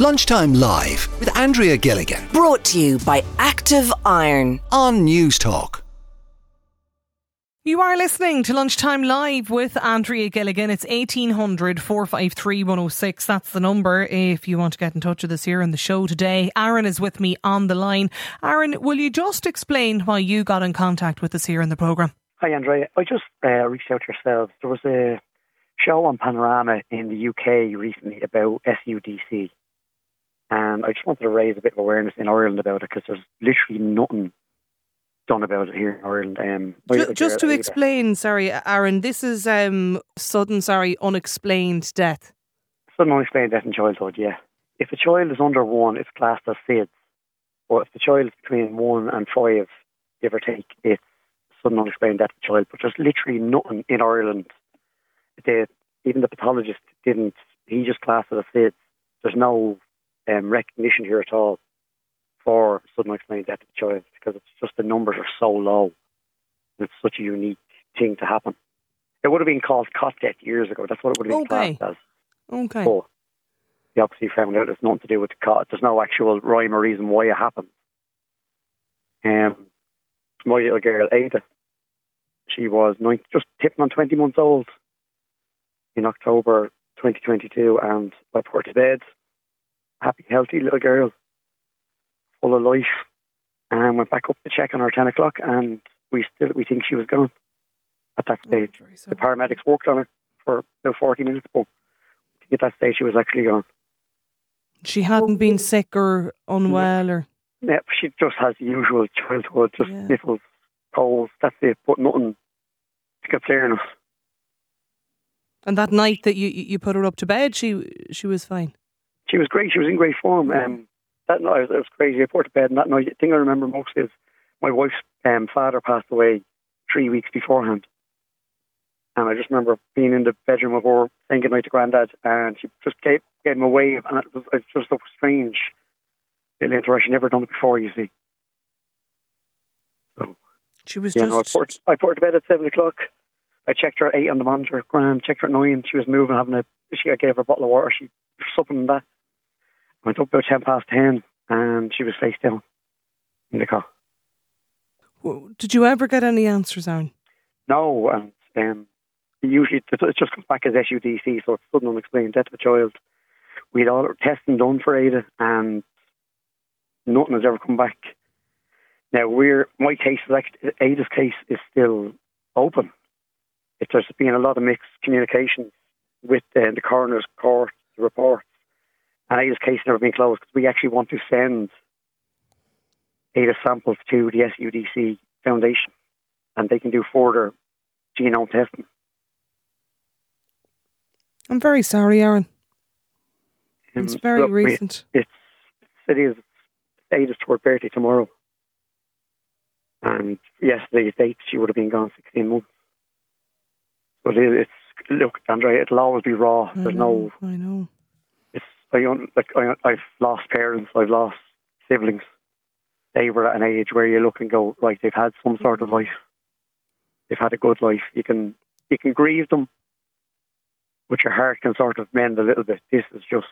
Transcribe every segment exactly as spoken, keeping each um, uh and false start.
Lunchtime Live with Andrea Gilligan Brought to you by Active Iron. on News Talk. You are listening to Lunchtime Live with Andrea Gilligan. It's eighteen hundred, four five three, one oh six. That's the number if you want to get in touch with us here on the show today. Aaron is with me on the line. Aaron, will you just explain why you got in contact with us here in the programme? Hi Andrea, I just uh, reached out to yourselves. There was a show on Panorama in the U K recently about S U D C, and I just wanted to raise a bit of awareness in Ireland about it because there's literally nothing done about it here in Ireland. Um, just, just to explain, sorry Aaron, this is um, sudden, sorry, unexplained death. Sudden unexplained death in childhood, yeah. If a child is under one, it's classed as S I D S. But if the child is between one and five, give or take, it's sudden unexplained death of a child. But there's literally nothing in Ireland. They, even the pathologist didn't, he just classed it as S I D S. There's no um, recognition here at all for sudden unexplained death of a child because it's just the numbers are so low. It's such a unique thing to happen. It would have been called cot death years ago. That's what it would have been Okay. classed as. Okay. But they obviously found out it's nothing to do with the cot. There's no actual rhyme or reason why it happened. Um, my little girl, Ada, she was nine, just tipping on twenty months old in October twenty twenty-two, and I put her to bed. Happy, healthy little girl, full of life, and went back up to check on her at ten o'clock, and we still we think she was gone at that stage. Oh, very The sorry. paramedics worked on her for about forty minutes, but at that stage she was actually gone. She hadn't been sick or unwell or... Yeah, she just has the usual childhood, just Yeah. sniffles, colds, that's it, but nothing to get clear enough. And that night that you you put her up to bed, she she was fine. She was great, she was in great form. Um, that night, it was crazy. I put her to bed, and that night, the thing I remember most is my wife's um, father passed away three weeks beforehand. And I just remember being in the bedroom of her, saying goodnight to Grandad, and she just gave, gave him a wave, and it was, it was just so strange. Little interaction, never done it before, you see. So, She was you just... know, I put, I put her to bed at seven o'clock. I checked her at eight on the monitor, grand, checked her at nine, she was moving, having a, she I gave her a bottle of water, she was supping and that. I went up about ten past ten, and she was face down in the car. W- Did you ever get any answers, Aaron? No, and um, usually it it just comes back as S U D C, so it's sudden unexplained death of a child. We had all our testing done for Ada, and nothing has ever come back. Now, we're my case is actually, Ada's case is still open. If there's been a lot of mixed communications with uh, the coroner's court, the reports, and Ada's case never been closed because we actually want to send Ada samples to the S U D C Foundation, and they can do further genome testing. I'm very sorry, Aaron. Um, It's very look, we- recent. It's it is Ada's third birthday tomorrow, and yesterday's date she would have been gone sixteen months. But it, it's look, Andrea, it'll always be raw. I There's know, no. I know. It's I don't- like I, I've lost parents. I've lost siblings. They were at an age where you look and go, right, they've had some sort of life. They've had a good life. You can you can grieve them, but your heart can sort of mend a little bit. This is just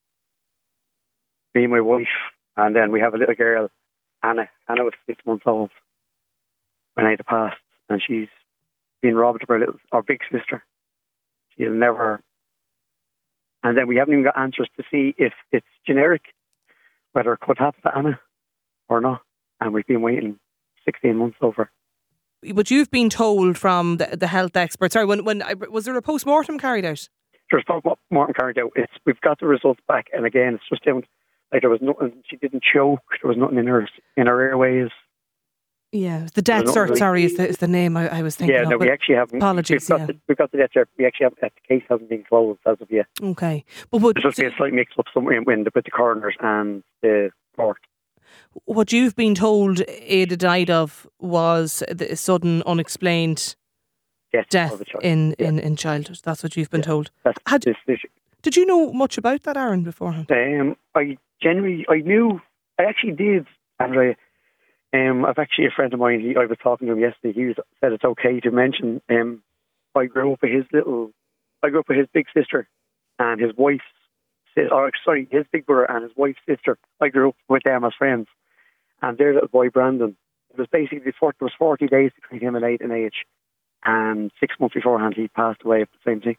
me and my wife, and then we have a little girl, Anna. Anna was six months old when Ada passed, and she's been robbed of her little, our big sister. She'll never. And then we haven't even got answers to see if it's generic, whether it could happen to Anna or not. And we've been waiting sixteen months over. But you've been told from the, the health experts. Sorry, when when was there a post mortem carried out? There's not Martin carried out. It's we've got the results back, and again, it's just down. Like there was nothing. She didn't choke. There was nothing in her in her airways. Yeah, the death There's cert. not- Sorry, is the, is the name I, I was thinking Yeah, of. no, we but- actually haven't. apologies, We've got, yeah. the, we've got the death cert. We actually have the case hasn't been closed as of yet. Okay, but what, There's just been a slight mix-up somewhere with the, with the coroners and the court. what you've been told Ada died of was the sudden, unexplained Death, death of a child. in, Yeah. in, in childhood. That's what you've been told. That's Had- this, this, Did you know much about that, Aaron, beforehand? Um, I generally, I knew, I actually did, Andrea. Um, I've actually a friend of mine. He, I was talking to him yesterday. He was, said it's okay to mention. Um, I grew up with his little. I grew up with his big sister and his wife's si- or sorry, his big brother and his wife's sister. I grew up with them as friends, and their little boy Brandon. It was basically before there was forty days between him and Aidan age, and six months beforehand he passed away of the same thing.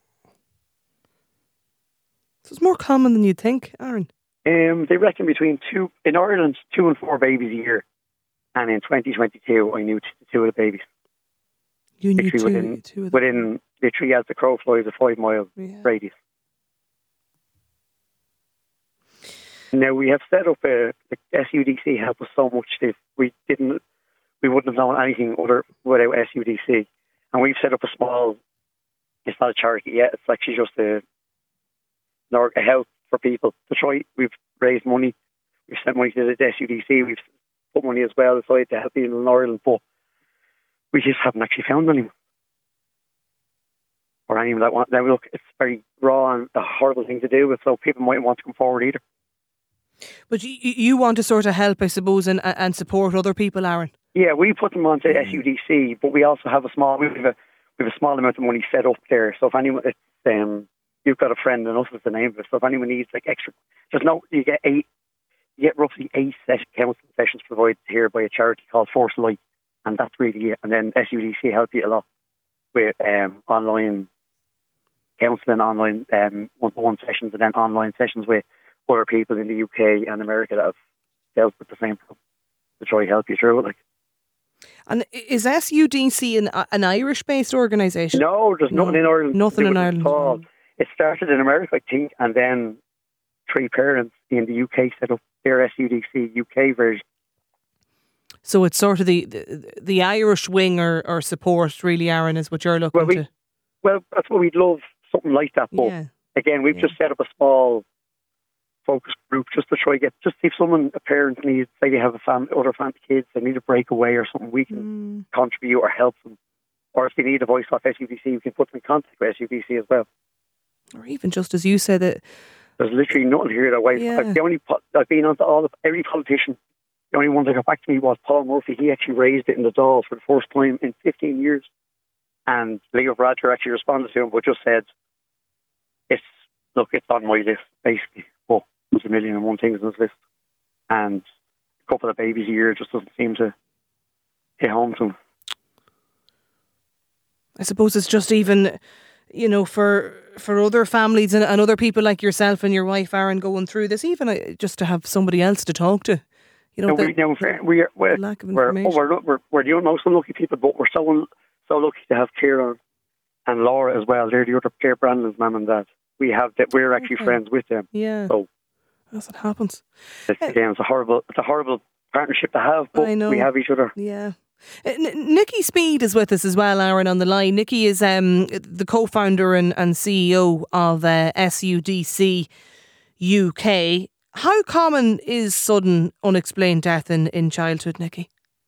So it's more common than you'd think, Aaron. Um, they reckon between two in Ireland, two and four babies a year, and in twenty twenty-two, I knew t- two of the babies. You knew Literally two, within, two of them. within literally as the crow flies, a five mile Yeah. radius. Now we have set up a the S U D C helped us so much. That we didn't, we wouldn't have known anything other without S U D C, and we've set up a small. It's not a charity yet. It's actually just a, a help for people to try. We've raised money. We've sent money to the S U D C. We've put money as well aside to help people in Ireland, but we just haven't actually found anyone. Or anyone that want. Now look, it's very raw and a horrible thing to do with, so people might want to come forward either. But you, you want to sort of help, I suppose, and, and support other people, Aaron? Yeah, we put them onto S U D C, but we also have a small, we have a, we have a small amount of money set up there. So if anyone, it's, um, you've got a friend and us is the name of it. So if anyone needs like extra, there's no, you get eight, you get roughly eight session, counselling sessions provided here by a charity called Force Light, and that's really it. And then S U D C help you a lot with um, online counselling, online um, one-to-one sessions, and then online sessions with other people in the U K and America that have dealt with the same problem to try to help you through it. Like. And is S U D C an, an Irish-based organisation? No, there's No, nothing in Ireland. nothing in It Ireland. all. It started in America, I think, and then three parents in the U K set up their S U D C U K version. So it's sort of the the, the Irish wing or, or support, really, Aaron, is what you're looking Well, we, to. well, that's what we'd love, something like that. But Yeah. again, we've Yeah. just set up a small focus group just to try to get, just if someone, a parent needs, say they have a family, other family kids, they need a breakaway or something, we can Mm. contribute or help them. Or if they need a voice off S U D C, we can put them in contact with S U D C as well. Or even just as you said, that There's literally nothing here that way. Yeah. The only po- I've been on to all of every politician. The only one that got back to me was Paul Murphy. He actually raised it in the Dáil for the first time in fifteen years. And Leo Varadkar actually responded to him, but just said, "It's look, it's on my list basically. But there's a million and one things on this list, and a couple of babies a year just doesn't seem to hit home to him." I suppose it's just even, you know, for for other families and, and other people like yourself and your wife, Aaron, going through this, even uh, just to have somebody else to talk to. You know, No, the, we, no, we are, we're, the lack of we're, information. we're, we're, we're the most unlucky people, but we're so so lucky to have Kieran and Laura as well. They're the other Claire Brandon's mum and dad. We have that. We're actually Okay. friends with them. Yeah, So that's what happens. it's, again, it's a horrible, it's a horrible partnership to have, but I know. we have each other. Yeah. Uh, N- Nikki Speed is with us as well, Aaron, on the line. Nikki is um, the co-founder and, and C E O of uh, S U D C U K. How common is sudden unexplained death in, in childhood, Nikki?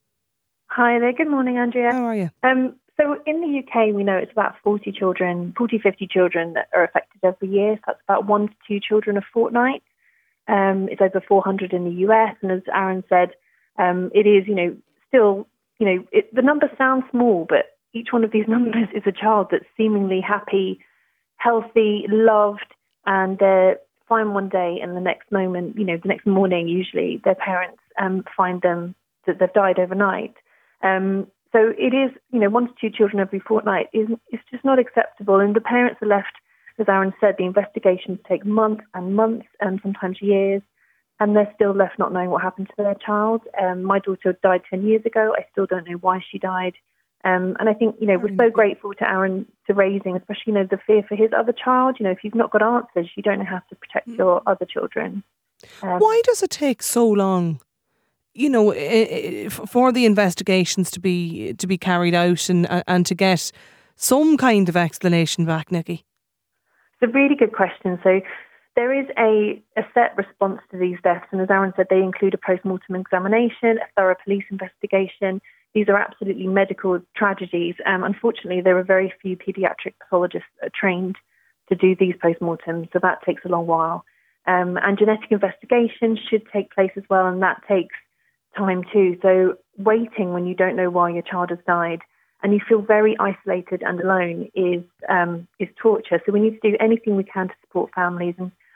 Hi there. Good morning, Andrea. How are you? Um, so in the U K, we know it's about forty children, forty, fifty children that are affected every year. So that's about one to two children a fortnight. Um, it's over four hundred in the U S. And as Aaron said, um, it is, you know, still, you know, it, the number sounds small, but each one of these numbers is a child that's seemingly happy, healthy, loved, and they're fine one day, and the next moment, you know, the next morning, usually their parents um, find them that they've died overnight. Um, so it is, you know, one to two children every fortnight is is just not acceptable, and the parents are left, as Aaron said, the investigations take months and months and sometimes years, and they're still left not knowing what happened to their child. Um, my daughter died ten years ago. I still don't know why she died. Um, and I think, you know, we're so grateful to Aaron to raising, especially, you know, the fear for his other child. You know, if you've not got answers, you don't know how to protect your other children. Um, Why does it take so long, you know, i- i- for the investigations to be to be carried out and and to get some kind of explanation back, Nikki? It's a really good question. So there is a, a set response to these deaths, and as Aaron said, they include a post-mortem examination, a thorough police investigation. These are absolutely medical tragedies. Um, unfortunately, there are very few paediatric pathologists trained to do these post-mortems, so that takes a long while. Um, and genetic investigation should take place as well, and that takes time too. So waiting when you don't know why your child has died and you feel very isolated and alone is um, is torture. So we need to do anything we can to support families, and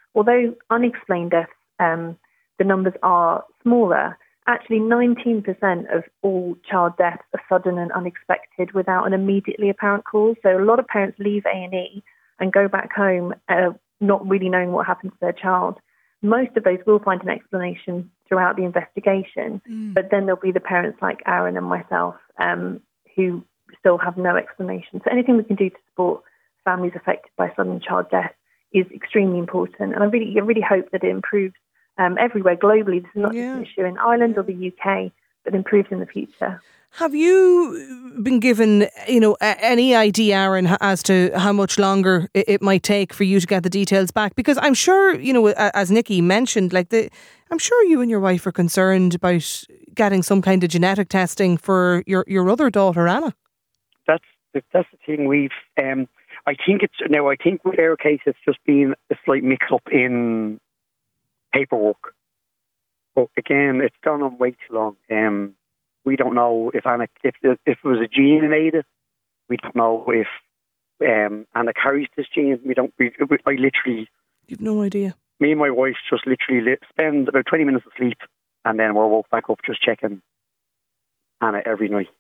although unexplained deaths, um, the numbers are smaller. Actually, nineteen percent of all child deaths are sudden and unexpected without an immediately apparent cause. So a lot of parents leave A and E and go back home uh, not really knowing what happened to their child. Most of those will find an explanation throughout the investigation, mm. but then there'll be the parents like Aaron and myself um, who still have no explanation. So anything we can do to support families affected by sudden child death is extremely important. And I really, I really hope that it improves um, everywhere globally. This is not yeah. just an issue in Ireland or the U K, but improves in the future. Have you been given, you know, any idea, Aaron, as to how much longer it might take for you to get the details back? Because I'm sure, you know, as Nikki mentioned, like the, I'm sure you and your wife are concerned about getting some kind of genetic testing for your, your other daughter, Anna. That's the, that's the thing. We've, um, I think it's now. I think with our case, it's just been a slight mix-up in paperwork. But again, it's gone on way too long. Um, we don't know if Anna, if if it was a gene in Ada. We don't know if um, Anna carries this gene. We don't. We, we, I literally. You've no idea. Me and my wife just literally li- spend about twenty minutes of sleep, and then we're woke back up just checking Anna every night.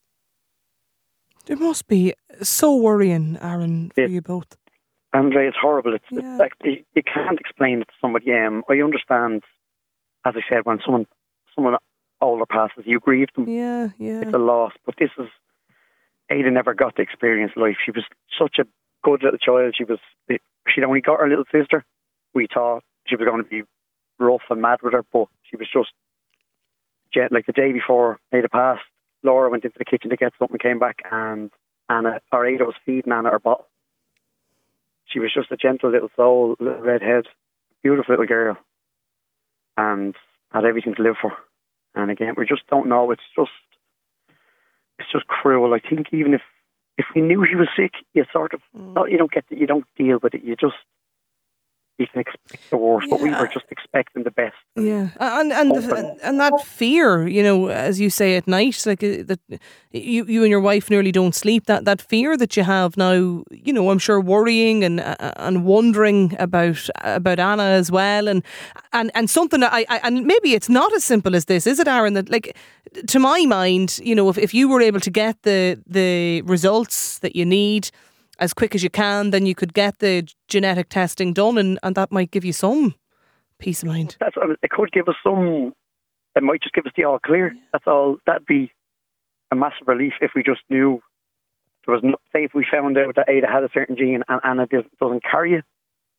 It must be so worrying, Aaron, for yeah. you both. Andre, it's horrible. It's, yeah. it's like you, you can't explain it to somebody. Um, I understand, as I said, when someone someone older passes, you grieve them. Yeah, yeah. It's a loss. But this is, Ada never got to experience life. She was such a good little child. She was. She'd only got her little sister. We thought she was going to be rough and mad with her, but she was just jet. Like the day before Ada passed, Laura went into the kitchen to get something, came back, and Anna, or Ada was feeding Anna her bottle. She was just a gentle little soul, little red head, beautiful little girl, and had everything to live for. And again, we just don't know. It's just, it's just cruel. I think even if, if we knew she was sick, you sort of, mm. not, you don't get, the, you don't deal with it. You just, you can expect the worst, yeah. but we were just expecting the best. Yeah, and and the, and that fear, you know, as you say at night, like uh, that, you you and your wife nearly don't sleep. That that fear that you have now, you know, I'm sure worrying and uh, and wondering about about Anna as well, and and and something that I, I and maybe it's not as simple as this, is it, Aaron? That, like, to my mind, you know, if if you were able to get the the results that you need as quick as you can, then you could get the genetic testing done, and, and that might give you some peace of mind. That's it. Could give us some. It might just give us the all clear. Yeah. That's all. That'd be a massive relief if we just knew there was no. Say if we found out that Ada had a certain gene and Anna doesn't carry it,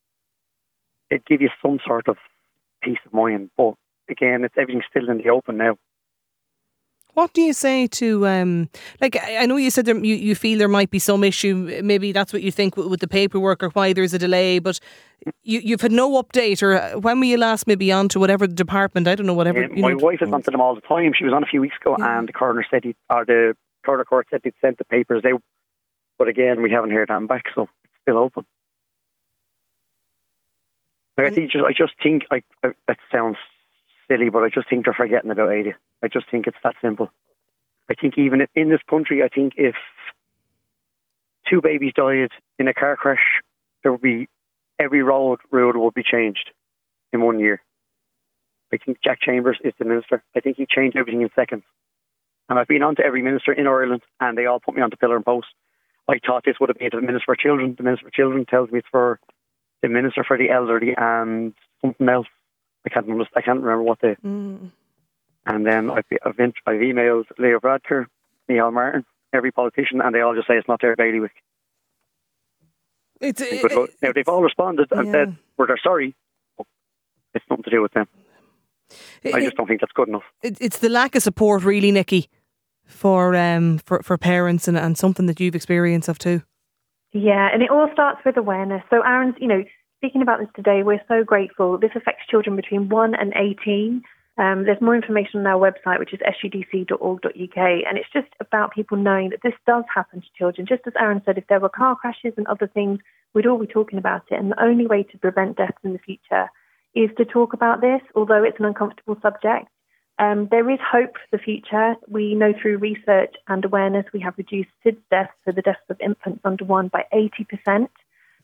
it'd give you some sort of peace of mind. But again, it's everything's still in the open now. What do you say to, um, like, I know you said there, you, you feel there might be some issue, maybe that's what you think with, with the paperwork or why there's a delay, but you, you've had no update, or when were you last maybe on to whatever department, I don't know, whatever. Um, my know, wife is on to them all the time. She was on a few weeks ago yeah. and the coroner said, he, or the coroner court said he'd sent the papers out, but again, we haven't heard that back, so it's still open. Like, I, think just, I just think, I, I, that sounds silly, but I just think they're forgetting about Ada. I just think it's that simple. I think even in this country, I think if two babies died in a car crash, there would be, every road rule would be changed in one year. I think Jack Chambers is the minister. I think he changed everything in seconds. And I've been on to every minister in Ireland, and they all put me onto pillar and post. I thought this would have been the Minister for Children. The Minister for Children tells me it's for the Minister for the Elderly and something else. I can't remember, I can't remember what the... Mm. And then I've, I've, I've emailed Leo Varadkar, Micheál Martin, every politician, and they all just say it's not their bailiwick. It's, it, it, now, they've all responded and yeah. said, well, they're sorry. It's nothing to do with them. It, I just don't think that's good enough. It, it's the lack of support, really, Nikki, for um for, for parents, and, and something that you've experienced of too. Yeah, and it all starts with awareness. So, Aaron's, you know, speaking about this today, we're so grateful. This affects children between one and eighteen. Um, there's more information on our website, which is s u d c dot org dot u k, and it's just about people knowing that this does happen to children. Just as Aaron said, if there were car crashes and other things, we'd all be talking about it, and the only way to prevent deaths in the future is to talk about this, although it's an uncomfortable subject. Um, there is hope for the future. We know through research and awareness we have reduced S I D S deaths, so the deaths of infants under one, by eighty percent.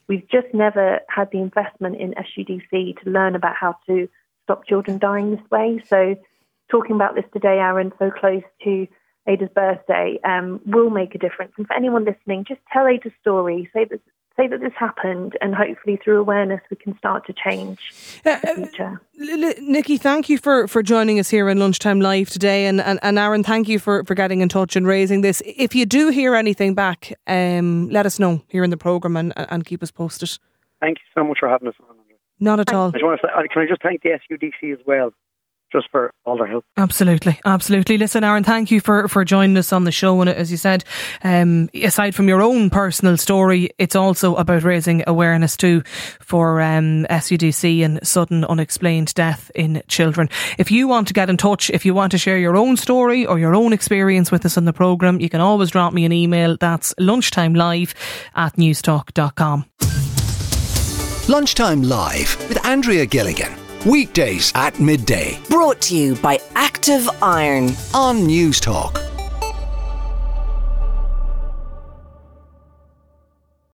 we've just never had the investment in S U D C to learn about how to stop children dying this way. So talking about this today, Aaron, so close to Ada's birthday, um, will make a difference. And for anyone listening, just tell Ada's story. Say that, say that this happened, and hopefully through awareness we can start to change uh, the future. L- Nikki, thank you for, for joining us here in Lunchtime Live today. And, and, and Aaron, thank you for, for getting in touch and raising this. If you do hear anything back, um, let us know here in the programme and, and keep us posted. Thank you so much for having us on. Not at all. I just want to say, can I just thank the S U D C as well, just for all their help. Absolutely, absolutely. Listen, Aaron, thank you for, for joining us on the show. And as you said, um, aside from your own personal story, it's also about raising awareness too for um, S U D C and sudden unexplained death in children. If you want to get in touch, if you want to share your own story or your own experience with us on the programme, you can always drop me an email. That's lunchtimelive at newstalk dot com. Lunchtime Live with Andrea Gilligan. Weekdays at midday Brought to you by Active Iron. on Newstalk.